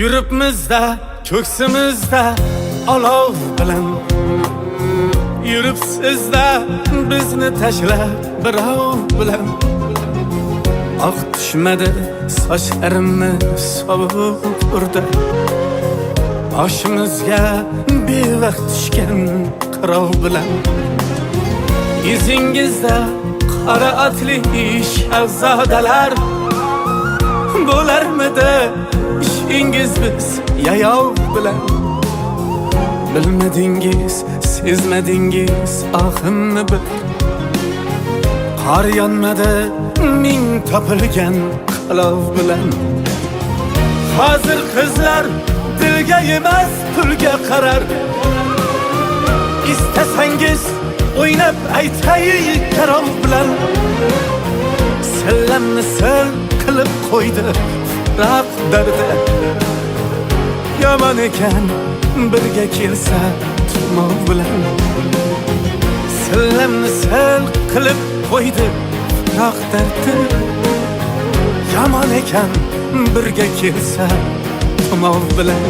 Yuribmizda ko'ksimizda olov bilan, yuribsizda bizni tashlab birov bilan. Oq tushmadi sochlarimni sovuq urdi, boshimizga bevaqt tushgan qirov bilan. Izingizda qora otli shahzodalar, bo'larmidi ishingiz biz yayov bilan. Bilmadingiz, sezmadingiz ohimni bir, qor yonmadi ming topilgan qalov bilan. Hozir qizlar dilga emas pulga qarar, istasangiz o'ynab aytay qarov bilan. Sillamni sil qilib qo'ydi firoq dardi, yomon ekan birga kelsa tumov bilan. Sillamni sil qilib qo'ydi firoq dardi, yomon ekan birga kelsa tumov bilan.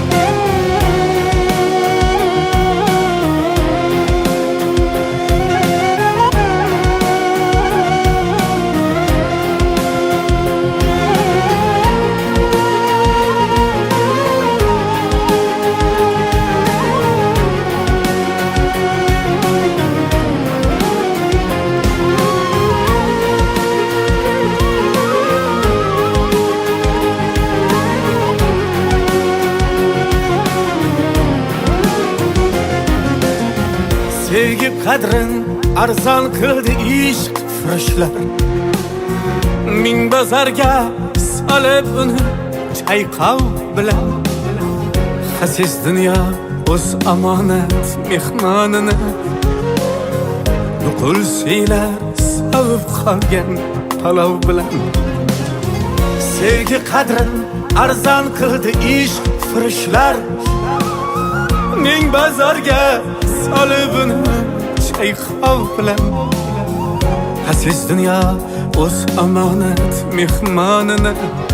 Sevgi qadrin arzon qildi ishq furushlar, ming bozorga solib uni chayqov bilan. Xasis dunyo o'z omonat mehmonini nuqul siylar sovib qolgan palov bilan. Sevgi qadrin arzon qildi ishq furushlar, ming bozorga solib uni chayqov bilan. Xasis dunyo o'z omonat mehmonini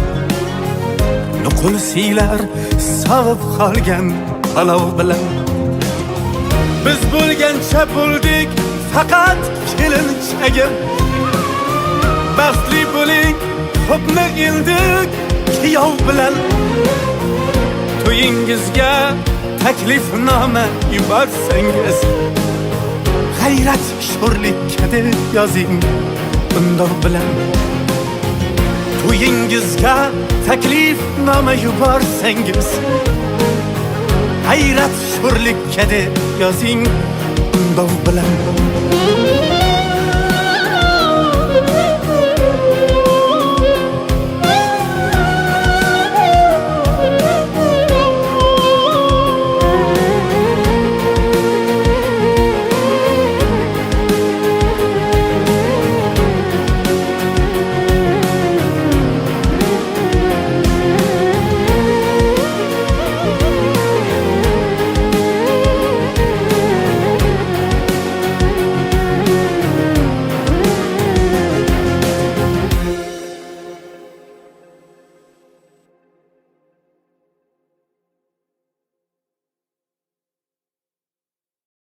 nuqul siylar sovib qolgan palov bilan. Biz bo'lgancha bo'ldik faqat kelinchagim, baxtli bo'ling ko'pni ildik kuyov bilan. To'yingizga taklifnoma yuborsangiz, g'ayrat sho'rlikka deb yozing bundoq bilan. To'yingizga taklifnoma yuborsangiz, g'ayrat sho'rlikka deb yozing bundoq bilan.